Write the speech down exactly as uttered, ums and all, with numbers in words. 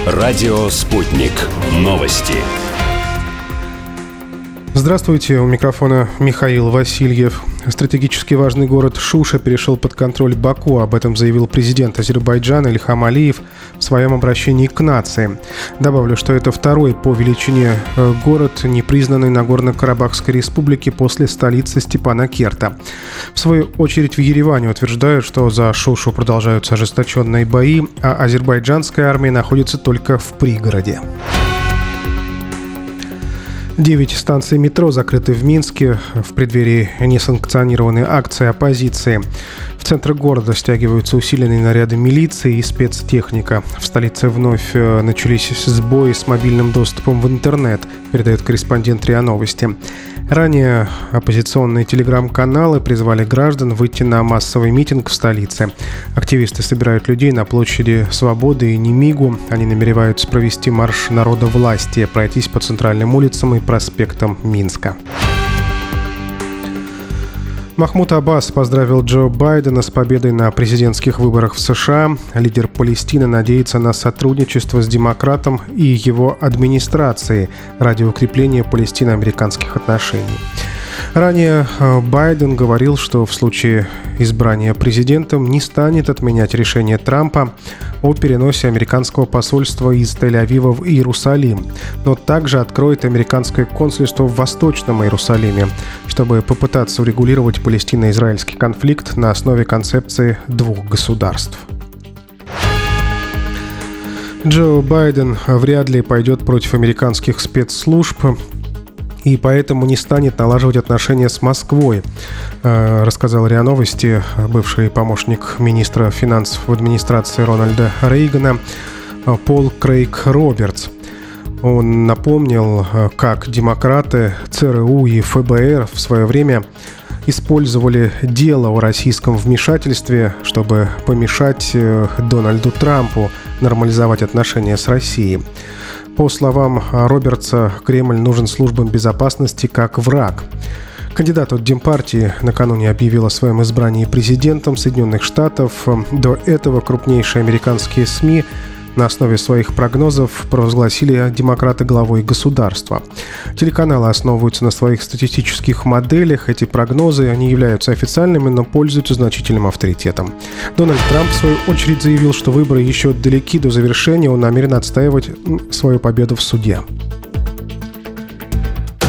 Радио «Спутник». Новости. Здравствуйте, у микрофона Михаил Васильев. Стратегически важный город Шуша перешел под контроль Баку. Об этом заявил президент Азербайджана Ильхам Алиев в своем обращении к нации. Добавлю, что это второй по величине город, не признанный Нагорно-Карабахской республики после столицы Степанакерта. В свою очередь в Ереване утверждают, что за Шушу продолжаются ожесточенные бои, а азербайджанская армия находится только в пригороде. Девять станций метро закрыты в Минске в преддверии несанкционированной акции оппозиции. В центр города стягиваются усиленные наряды милиции и спецтехника. В столице вновь начались сбои с мобильным доступом в интернет, передает корреспондент РИА Новости. Ранее оппозиционные телеграм-каналы призвали граждан выйти на массовый митинг в столице. Активисты собирают людей на площади Свободы и Немигу. Они намереваются провести марш народа власти, пройтись по центральным улицам и проспектам Минска. Махмуд Аббас поздравил Джо Байдена с победой на президентских выборах в США. Лидер Палестины надеется на сотрудничество с демократом и его администрацией ради укрепления палестино-американских отношений. Ранее Байден говорил, что в случае избрания президентом не станет отменять решение Трампа о переносе американского посольства из Тель-Авива в Иерусалим, но также откроет американское консульство в Восточном Иерусалиме, чтобы попытаться урегулировать палестино-израильский конфликт на основе концепции двух государств. Джо Байден вряд ли пойдет против американских спецслужб и поэтому не станет налаживать отношения с Москвой, рассказал РИА Новости бывший помощник министра финансов в администрации Рональда Рейгана Пол Крейг Робертс. Он напомнил, как демократы, ЦРУ и ФБР в свое время использовали дело о российском вмешательстве, чтобы помешать Дональду Трампу нормализовать отношения с Россией. По словам Робертса, Кремль нужен службам безопасности как враг. Кандидат от Демпартии накануне объявил о своем избрании президентом Соединенных Штатов. До этого крупнейшие американские СМИ на основе своих прогнозов провозгласили демократа главой государства. Телеканалы основываются на своих статистических моделях. Эти прогнозы, они являются официальными, но пользуются значительным авторитетом. Дональд Трамп, в свою очередь, заявил, что выборы еще далеки до завершения. Он намерен отстаивать свою победу в суде.